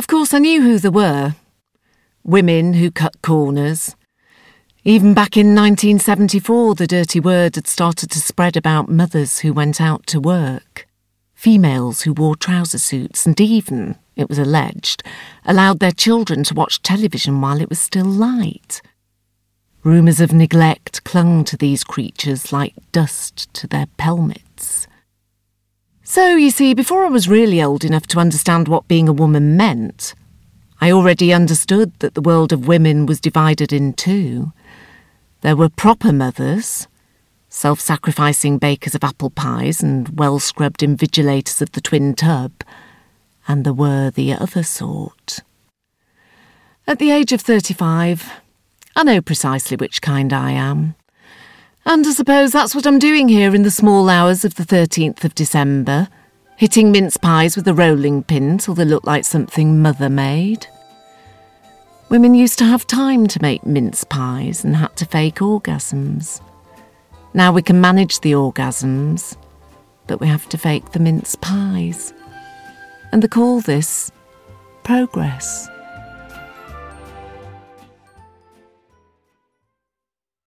Of course, I knew who there were. Women who cut corners. Even back in 1974, the dirty word had started to spread about mothers who went out to work. Females who wore trouser suits and even, it was alleged, allowed their children to watch television while it was still light. Rumours of neglect clung to these creatures like dust to their pelmets. So, you see, before I was really old enough to understand what being a woman meant, I already understood that the world of women was divided in two. There were proper mothers, self-sacrificing bakers of apple pies and well-scrubbed invigilators of the twin tub, and there were the other sort. At the age of 35, I know precisely which kind I am. And I suppose that's what I'm doing here in the small hours of the 13th of December, hitting mince pies with a rolling pin till they look like something Mother made. Women used to have time to make mince pies and had to fake orgasms. Now we can manage the orgasms, but we have to fake the mince pies. And they call this progress.